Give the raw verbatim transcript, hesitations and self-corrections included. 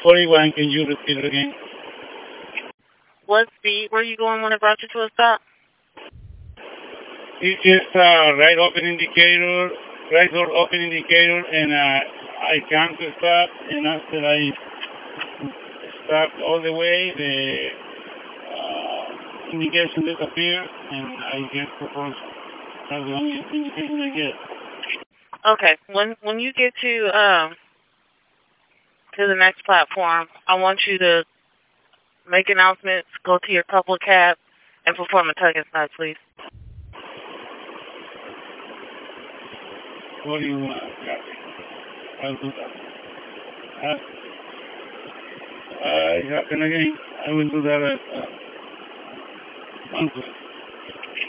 forty-one, can you repeat it again? What speed were you going when it brought you to a stop? It is uh, right open indicator, right door open indicator, and uh, I come to stop, and after I stop all the way, the uh, indication disappears, and I get proposed. That's the only indication I get. Okay. When when you get to um to the next platform, I want you to make announcements, go to your couple cab, and perform a tug and snide, please. What do you want? I'll do that. Uh, uh, it happened again. I will do that at uh, one